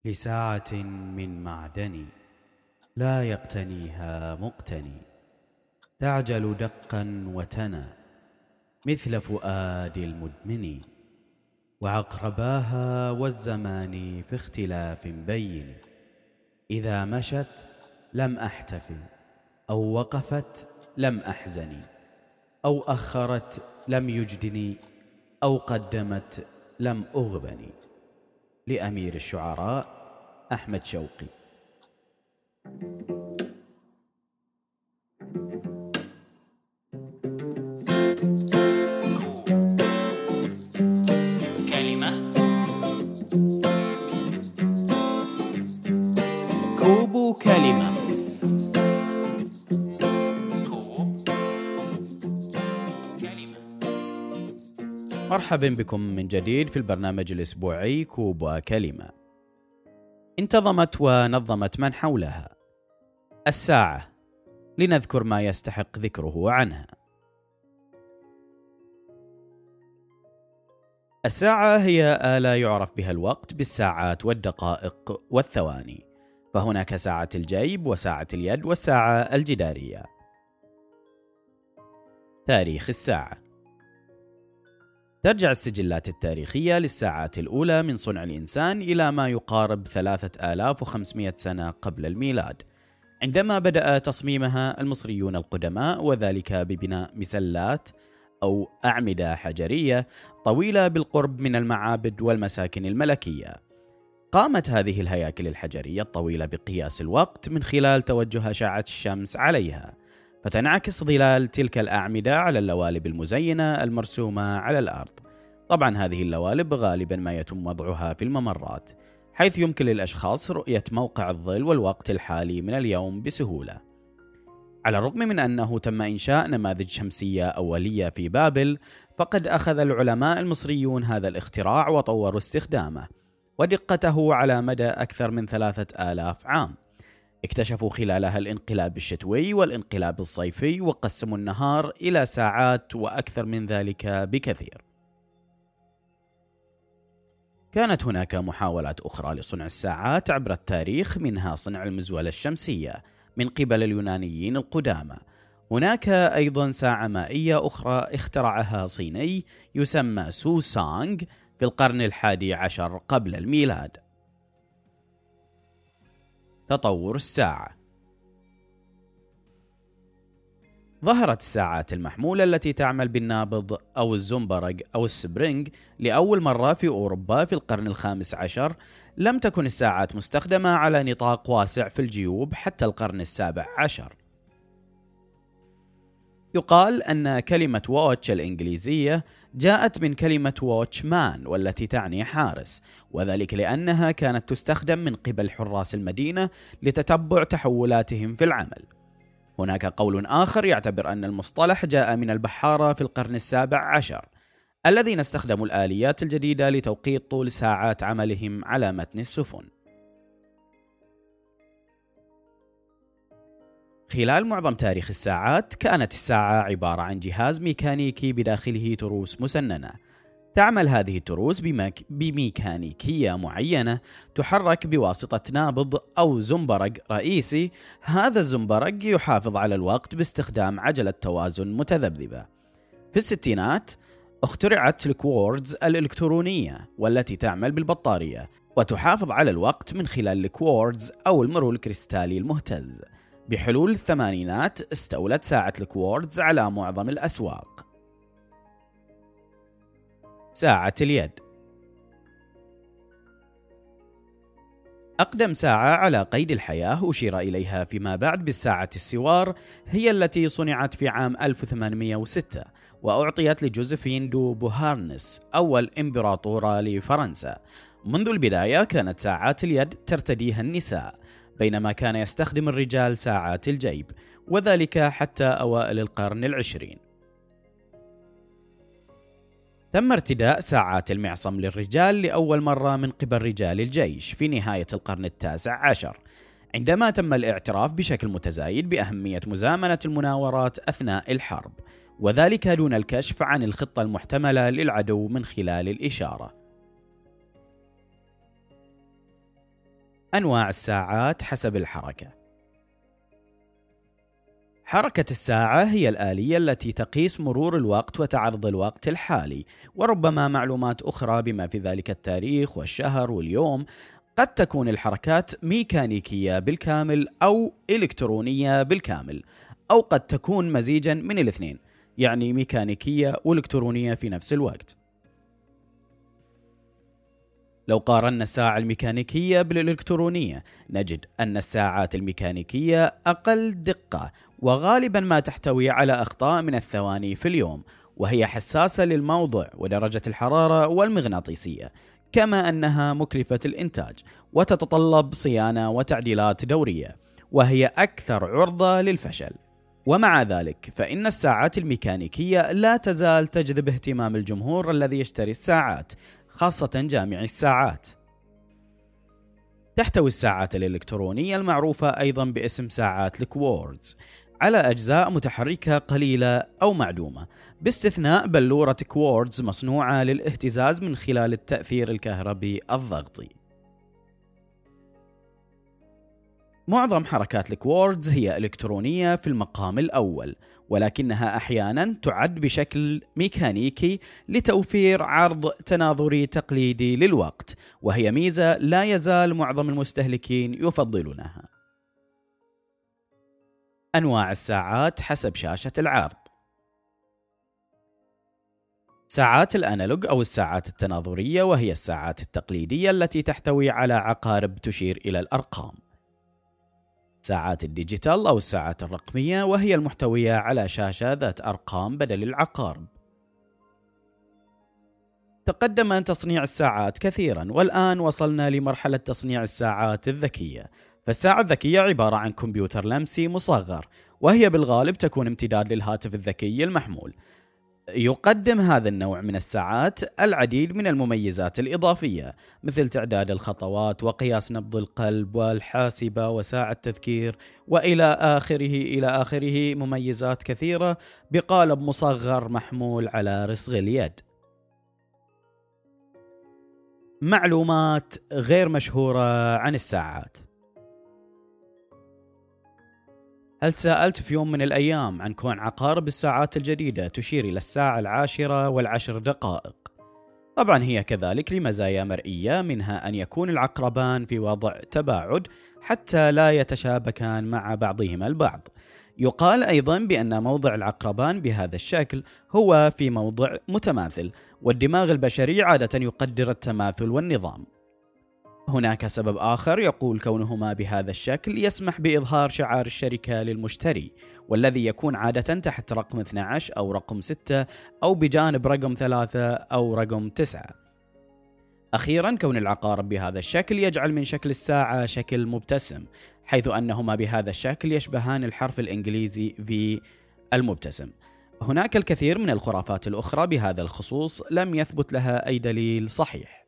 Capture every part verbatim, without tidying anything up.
لساعة من معدن لا يقتنيها مقتني، تعجل دقا وتنا مثل فؤاد المدمن، وعقرباها والزمان في اختلاف بين، إذا مشت لم أحتفل، أو وقفت لم أحزن، أو أخرت لم يجدني، أو قدمت لم أغبن. لأمير الشعراء أحمد شوقي. كلمة كوب كلمة كوب كلمة. مرحبا بكم من جديد في البرنامج الأسبوعي كوب وكلمة. انتظمت ونظمت من حولها الساعة، لنذكر ما يستحق ذكره عنها. الساعة هي آلة يعرف بها الوقت بالساعات والدقائق والثواني، فهناك ساعة الجيب وساعة اليد والساعة الجدارية. تاريخ الساعة. ترجع السجلات التاريخية للساعات الأولى من صنع الإنسان إلى ما يقارب ثلاثة آلاف وخمسمائة سنة قبل الميلاد، عندما بدأ تصميمها المصريون القدماء، وذلك ببناء مسلات أو أعمدة حجرية طويلة بالقرب من المعابد والمساكن الملكية. قامت هذه الهياكل الحجرية الطويلة بقياس الوقت من خلال توجه أشعة الشمس عليها، فتنعكس ظلال تلك الأعمدة على اللوالب المزينة المرسومة على الأرض. طبعا هذه اللوالب غالبا ما يتم وضعها في الممرات، حيث يمكن للأشخاص رؤية موقع الظل والوقت الحالي من اليوم بسهولة. على الرغم من أنه تم إنشاء نماذج شمسية أولية في بابل، فقد أخذ العلماء المصريون هذا الاختراع وطوروا استخدامه ودقته على مدى أكثر من ثلاثة آلاف عام. اكتشفوا خلالها الانقلاب الشتوي والانقلاب الصيفي، وقسموا النهار إلى ساعات وأكثر من ذلك بكثير. كانت هناك محاولات أخرى لصنع الساعات عبر التاريخ، منها صنع المزولة الشمسية من قبل اليونانيين القدامى. هناك أيضا ساعة مائية أخرى اخترعها صيني يسمى سو سانغ في القرن الحادي عشر قبل الميلاد. تطور الساعة. ظهرت الساعات المحمولة التي تعمل بالنابض أو الزنبرج أو السبرينج لأول مرة في أوروبا في القرن الخامس عشر. لم تكن الساعات مستخدمة على نطاق واسع في الجيوب حتى القرن السابع عشر. يقال أن كلمة واتش الإنجليزية جاءت من كلمة واتش مان، والتي تعني حارس، وذلك لأنها كانت تستخدم من قبل حراس المدينة لتتبع تحولاتهم في العمل. هناك قول آخر يعتبر أن المصطلح جاء من البحارة في القرن السابع عشر، الذين استخدموا الآليات الجديدة لتوقيت طول ساعات عملهم على متن السفن. خلال معظم تاريخ الساعات كانت الساعة عبارة عن جهاز ميكانيكي بداخله تروس مسننة. تعمل هذه التروس بمك... بميكانيكية معينة تحرك بواسطة نابض أو زنبرج رئيسي. هذا الزنبرج يحافظ على الوقت باستخدام عجلة توازن متذبذبة. في الستينات اخترعت الكوردز الإلكترونية، والتي تعمل بالبطارية وتحافظ على الوقت من خلال الكوردز أو المرور الكريستالي المهتز. بحلول الثمانينات استولت ساعة الكوردز على معظم الأسواق. ساعة اليد. أقدم ساعة على قيد الحياة أشير إليها فيما بعد بالساعة السوار، هي التي صنعت في عام ألف وثمانمائة وستة وأعطيت لجوزفين دو بوهارنس أول إمبراطورة لفرنسا. منذ البداية كانت ساعات اليد ترتديها النساء، بينما كان يستخدم الرجال ساعات الجيب، وذلك حتى أوائل القرن العشرين. تم ارتداء ساعات المعصم للرجال لأول مرة من قبل رجال الجيش في نهاية القرن التاسع عشر، عندما تم الاعتراف بشكل متزايد بأهمية مزامنة المناورات أثناء الحرب، وذلك دون الكشف عن الخطة المحتملة للعدو من خلال الإشارة. أنواع الساعات حسب الحركة. حركة الساعة هي الآلية التي تقيس مرور الوقت وتعرض الوقت الحالي، وربما معلومات أخرى بما في ذلك التاريخ والشهر واليوم. قد تكون الحركات ميكانيكية بالكامل أو إلكترونية بالكامل، أو قد تكون مزيجا من الاثنين، يعني ميكانيكية وإلكترونية في نفس الوقت. لو قارنا الساعة الميكانيكية بالإلكترونية نجد أن الساعات الميكانيكية أقل دقة، وغالبا ما تحتوي على أخطاء من الثواني في اليوم، وهي حساسة للموضع ودرجة الحرارة والمغناطيسية، كما أنها مكلفة الإنتاج وتتطلب صيانة وتعديلات دورية، وهي أكثر عرضة للفشل. ومع ذلك فإن الساعات الميكانيكية لا تزال تجذب اهتمام الجمهور الذي يشتري الساعات، خاصة جامعي الساعات. تحتوي الساعات الإلكترونية المعروفة أيضا باسم ساعات الكوارتز على أجزاء متحركة قليلة أو معدومة، باستثناء بلورة كوارتز مصنوعة للاهتزاز من خلال التأثير الكهربي الضغطي. معظم حركات الكوارتز هي إلكترونية في المقام الأول، ولكنها أحيانا تعد بشكل ميكانيكي لتوفير عرض تناظري تقليدي للوقت، وهي ميزة لا يزال معظم المستهلكين يفضلونها. أنواع الساعات حسب شاشة العرض. ساعات الأنالوج أو الساعات التناظرية، وهي الساعات التقليدية التي تحتوي على عقارب تشير إلى الأرقام. ساعات الديجيتال أو الساعات الرقمية، وهي المحتوية على شاشة ذات أرقام بدل العقارب. تقدم تصنيع الساعات كثيرا، والآن وصلنا لمرحلة تصنيع الساعات الذكية. فالساعة الذكية عبارة عن كمبيوتر لمسي مصغر، وهي بالغالب تكون امتداد للهاتف الذكي المحمول. يقدم هذا النوع من الساعات العديد من المميزات الإضافية، مثل تعداد الخطوات وقياس نبض القلب والحاسبة وساعة تذكير وإلى آخره إلى آخره مميزات كثيرة بقالب مصغر محمول على رسغ اليد. معلومات غير مشهورة عن الساعات. هل سألت في يوم من الأيام عن كون عقارب الساعات الجديدة تشير إلى الساعة العاشرة والعشر دقائق؟ طبعا هي كذلك لمزايا مرئية، منها أن يكون العقربان في وضع تباعد حتى لا يتشابكان مع بعضهما البعض. يقال أيضا بأن موضع العقربان بهذا الشكل هو في موضع متماثل، والدماغ البشري عادة يقدر التماثل والنظام. هناك سبب آخر يقول كونهما بهذا الشكل يسمح بإظهار شعار الشركة للمشتري، والذي يكون عادة تحت رقم اثني عشر أو رقم ستة أو بجانب رقم ثلاثة أو رقم تسعة. أخيرا، كون العقارب بهذا الشكل يجعل من شكل الساعة شكل مبتسم، حيث أنهما بهذا الشكل يشبهان الحرف الإنجليزي في المبتسم. هناك الكثير من الخرافات الأخرى بهذا الخصوص لم يثبت لها أي دليل صحيح.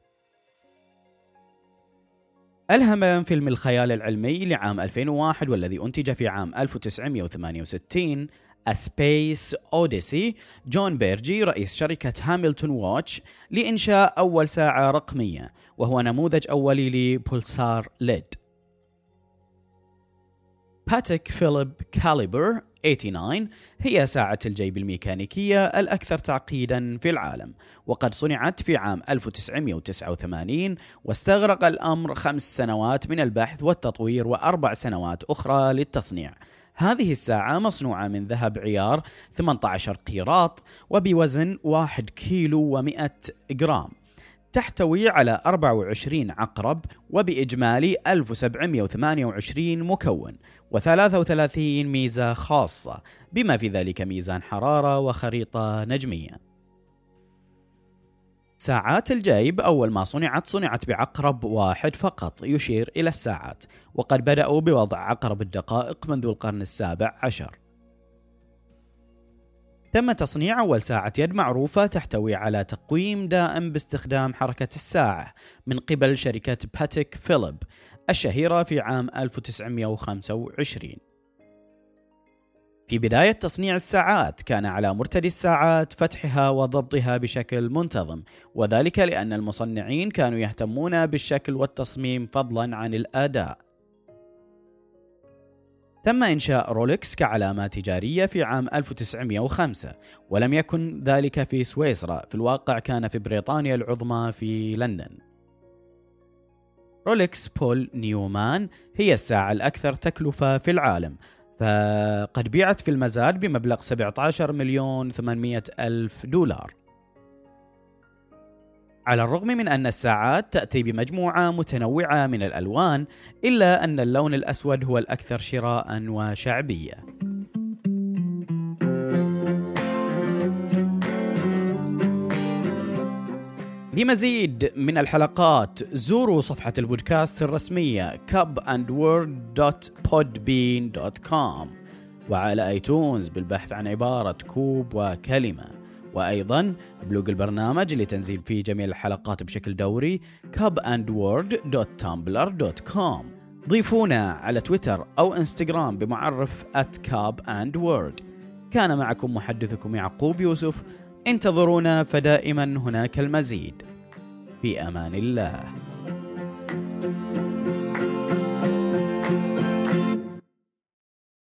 ألهم فيلم الخيال العلمي لعام ألفين وواحد والذي أنتج في عام ألف وتسعمائة وثمانية وستين A Space Odyssey جون بيرجي رئيس شركة هاملتون واتش لإنشاء أول ساعة رقمية، وهو نموذج أولي لبولسار ليد. باتيك فيليب كاليبر ثمانية وثمانين هي ساعة الجيب الميكانيكية الأكثر تعقيدا في العالم، وقد صنعت في عام ألف وتسعمائة وتسعة وثمانين، واستغرق الأمر خمس سنوات من البحث والتطوير وأربع سنوات أخرى للتصنيع. هذه الساعة مصنوعة من ذهب عيار ثمانية عشر قيراط وبوزن واحد كيلو ومئة جرام، تحتوي على أربعة وعشرين عقرب وبإجمالي ألف وسبعمائة وثمانية وعشرين مكون وثلاثة وثلاثين ميزة خاصة، بما في ذلك ميزان حرارة وخريطة نجمية. ساعات الجيب أول ما صنعت صنعت بعقرب واحد فقط يشير إلى الساعات، وقد بدأوا بوضع عقرب الدقائق منذ القرن السابع عشر. تم تصنيع أول ساعة يد معروفة تحتوي على تقويم دائم باستخدام حركة الساعة من قبل شركة باتيك فيليب الشهيرة في عام ألف وتسعمائة وخمسة وعشرين. في بداية تصنيع الساعات كان على مرتدي الساعات فتحها وضبطها بشكل منتظم، وذلك لأن المصنعين كانوا يهتمون بالشكل والتصميم فضلا عن الأداء. تم إنشاء رولكس كعلامة تجارية في عام ألف وتسعمائة وخمسة، ولم يكن ذلك في سويسرا، في الواقع كان في بريطانيا العظمى في لندن. رولكس بول نيومان هي الساعة الأكثر تكلفة في العالم، فقد بيعت في المزاد بمبلغ سبعة عشر مليون وثمانمائة ألف دولار. على الرغم من أن الساعات تأتي بمجموعة متنوعة من الألوان، إلا أن اللون الأسود هو الأكثر شراء وشعبية. لمزيد من الحلقات زوروا صفحة البودكاست الرسمية كاب أند وورد دوت بودبين دوت كوم، وعلى ايتونز بالبحث عن عبارة كوب وكلمة، وأيضا بلوج البرنامج لتنزيل فيه جميع الحلقات بشكل دوري كاب أند وورد دوت تامبلر دوت كوم. ضيفونا على تويتر أو إنستغرام بمعرف آت كاب أند وورد. كان معكم محدثكم يعقوب يوسف، انتظرونا فدائما هناك المزيد. في أمان الله.